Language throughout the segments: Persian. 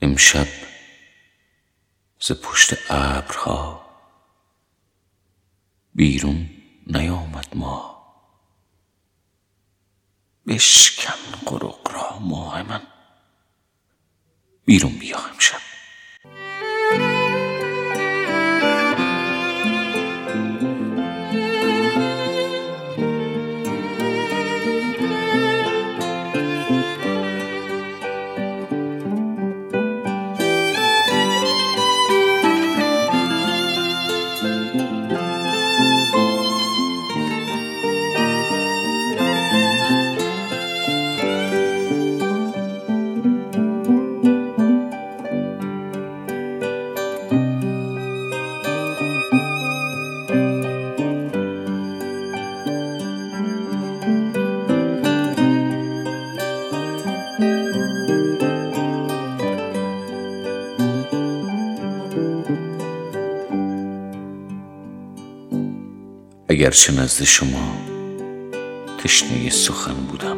امشب ز پشت ابرها بیرون نیامد ماه. بشکن قرق را ماه من، بیرون بیا امشب. اگرچه نزد شما تشنه سخن بودم،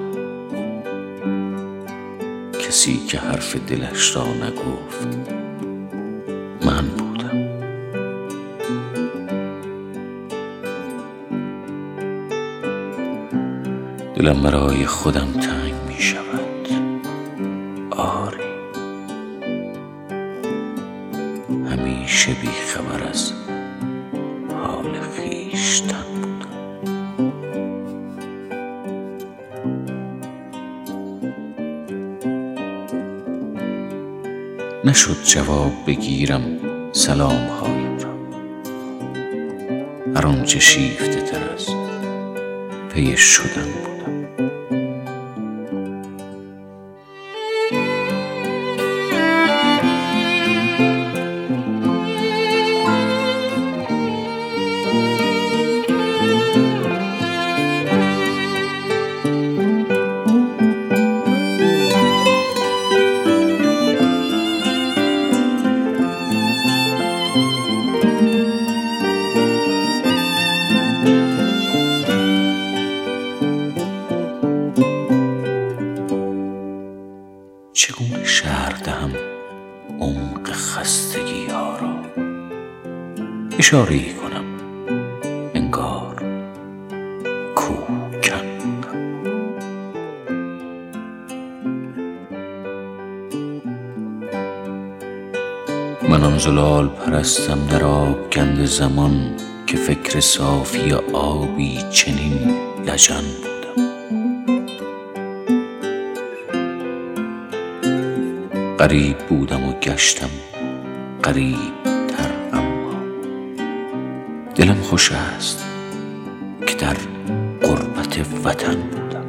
کسی که حرف دلش را نگفت من بودم. دلم برای خودم تنگ می شود، آری، همیشه بی خبر از حال خویشتن بودم. نشد جواب بگیرم سلام هایم را، هر آنچه شیفته تر از پی شدن بودم. چگونه شرح دهم عمق خستگی ها را؟ اشاره‌ای کنم انگار کوهکن. من آن زلال پرستم در آبگند زمان که فکر صافی آبی چنین لجن بودم. غریب بودم و گشتم غریب تر، اما دلم خوش است که در غربت وطن بودم.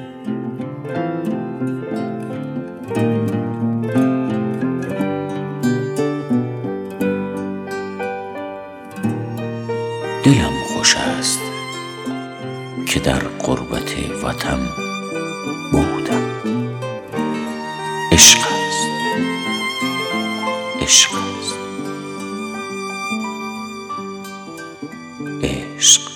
دلم خوش است که در غربت وطن بودم. عشق است، عشق است، عشق.